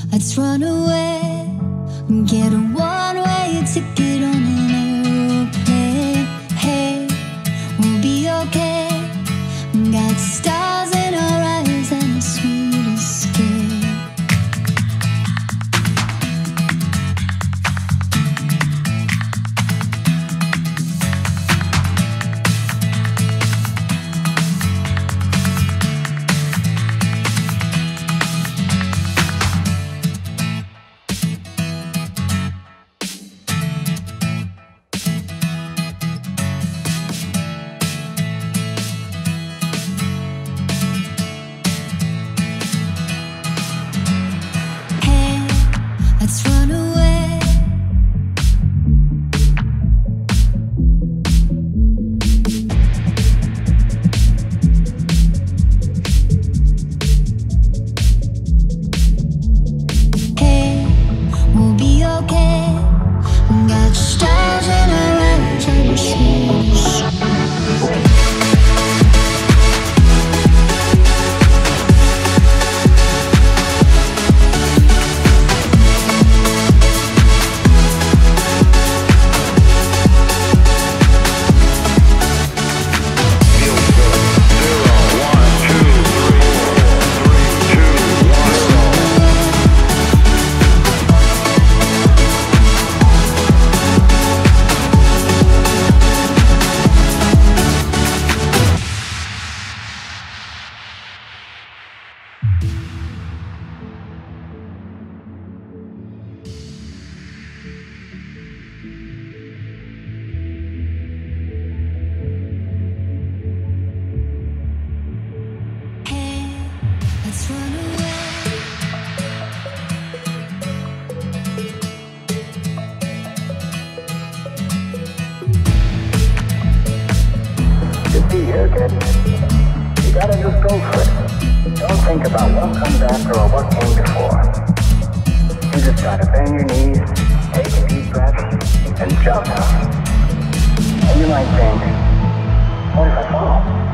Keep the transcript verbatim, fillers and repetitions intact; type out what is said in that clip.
let's run away. Get a one-way ticket on an aeroplane. Hey, we'll be okay. Got stars in our eyes and a sweet escape. Let's run away. Hey, we'll be okay. Got stars in our eyes and a sweet. Let's run away. To be here, kid, you gotta just go for it. Don't think about what comes after or what came before. You just gotta bend your knees, take a deep breath, and jump. And you might think, what if I fall?